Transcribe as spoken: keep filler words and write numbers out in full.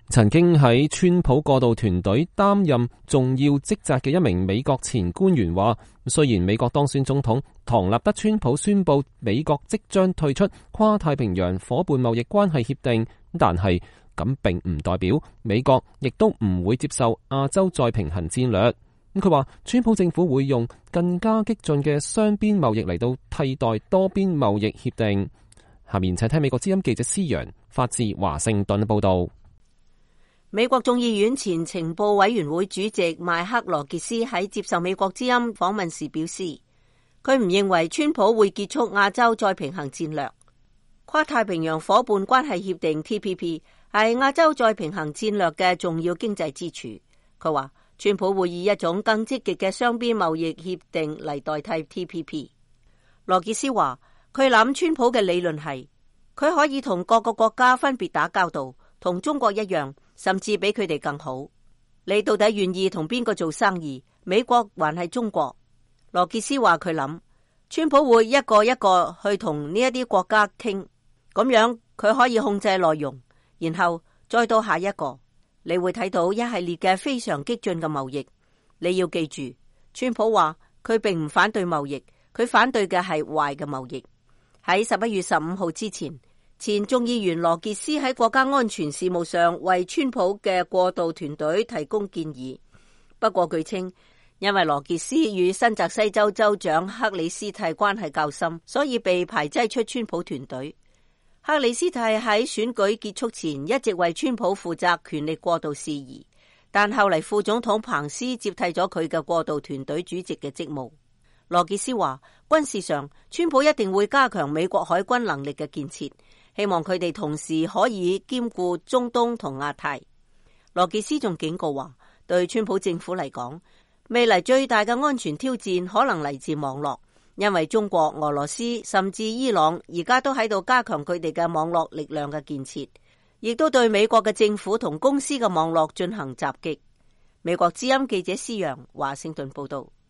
曾經喺川普過渡團隊擔任重要職責嘅一名美國前官員話，雖然美國當選總統唐納德川普宣布美國即將退出跨太平洋夥伴貿易關係協定，但係咁並唔代表美國亦都唔會接受亞洲再平衡戰略。咁佢話，川普政府會用更加激進嘅雙邊貿易嚟到替代多邊貿易協定。下面請聽美國之音記者施陽發自華盛頓報道。 美國眾議院前情報委員會主席邁克羅傑斯喺接受美國之音訪問時表示，佢唔認為川普會結束亞洲再平衡戰略。跨太平洋夥伴關係協定 T P P 係亞洲再平衡戰略嘅重要經濟支柱。佢話川普會以一種更積極嘅雙邊貿易協定嚟代替 T P P。羅傑斯話，佢諗川普嘅理論係佢可以同各個國家分別打交道，同中國一樣，甚至比佢哋更好。你到底願意同邊個做生意？美國還係中國？羅傑斯話佢諗川普會一個一個去同呢一啲國家傾，咁樣佢可以控制內容，然後再到下一個。你會睇到一系列嘅非常激進嘅貿易。你要記住，川普話佢並唔反對貿易，佢反對嘅係壞嘅貿易。喺十一月十五號之前，前眾議員羅傑斯喺國家安全事務上為川普嘅過渡團隊提供建議。不過據稱，因為羅傑斯與新澤西州州長克里斯蒂關係較深，所以被排擠出川普團隊。克里斯蒂喺選舉結束前一直為川普負責權力過渡事宜，但後嚟副總統彭斯接替咗佢嘅過渡團隊主席嘅職務。羅傑斯話，軍事上川普一定會加強美國海軍能力嘅建設，希望佢哋同時可以兼顧中東同亞太。羅傑斯仲警告話，對川普政府嚟講，未來最大嘅安全挑戰可能嚟自網絡，因為中國、俄羅斯甚至伊朗而家都喺度加強佢哋嘅網絡力量嘅建設，亦都對美國嘅政府同公司嘅網絡進行襲擊。美國之音記者施陽華盛頓報道。